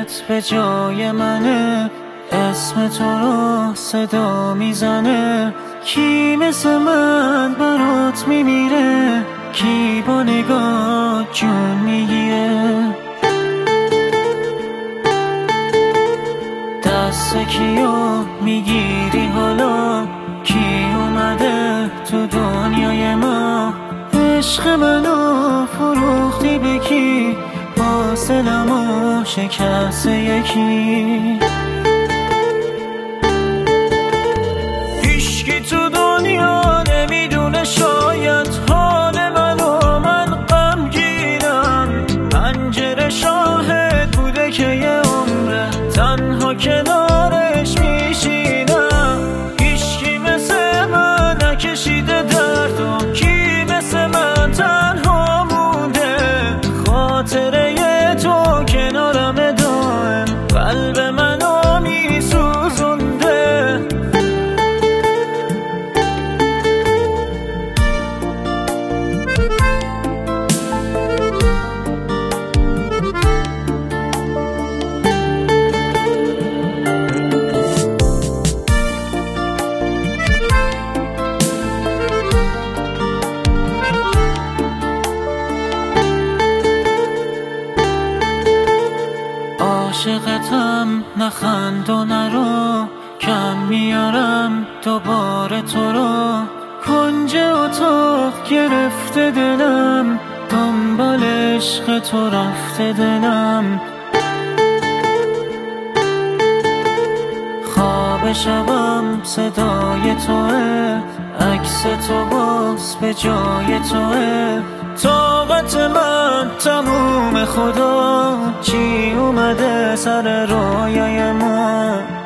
دلت به جای منه، اسم تو رو صدا میزنه. کی مثل من برات میمیره، کی با نگاه جون میگیره. دست کیو میگیری حالا، کی اومده تو دنیای ما. عشق منو فروختی به کی، حاصلمو شکست یکی. هیچکی تو دنیا نمیدونه شاید حال منو، من غمگینم. پنجره شاهد بوده که یه عمره تنها کنارش میشینم. هیچکی مثل من نکشیده دردم، کی مثل من تنها مونده. خاطره تو کنارم دائم، قلب منو میسوزونده. عاشقتم نخند و نرو، کم میارم دوباره تو رو. کنج اتاق گرفته دلم، دنبال عشق تو رفته دلم. خواب شبم صدای توه، عکس تو باز به جای توه. طاقت من تموم خدا، چی اومده سر رویای ما.